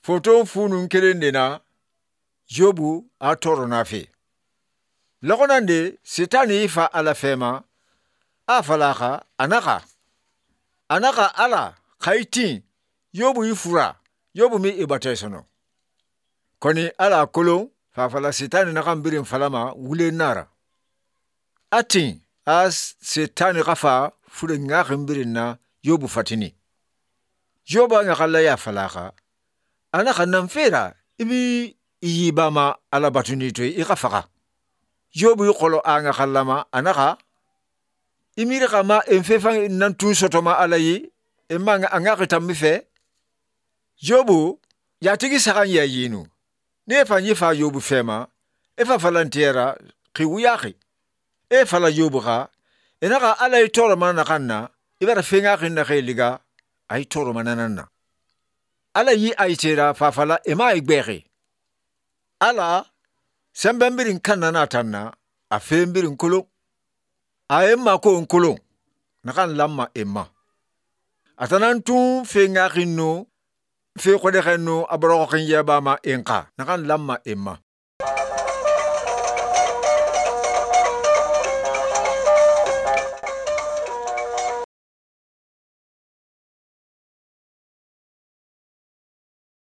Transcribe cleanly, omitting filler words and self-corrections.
foton funun kelen de na Jobu a toro na fe. Lagonande Sitani fa ala fema a falaka anaka ala kaitin Jobu ifura Jobu mi ibatesono. Koni ala kolon fa fala Sitani nakambirin falama wule nara. Atin as Sitani kafa fure ngakimbirin na Jobu fatini. Jobu ngakala ya falaka anaka namfera ibi iyibama ala batunito ikafaka. Jobu yukolo anga kalama anaka imiri kama enfefang nantun sotoma alayi emanga angaka tamife. Jobu yatigi sakan ya yinu nefa nyifa Jobu fema efa falantiera kiwuyaki e fala Jobu ka enaka ala itoro manana kanna ibara fenga kinna liga ay toro mananana ala yi aitera fa fala ema igbere ala sembembirin kanna tanna a fembirin kulun a emma ko kulun nakan lamma emma atanantun fenga kinno fe kode kenno abro kin yaba ma enka nakan lamma emma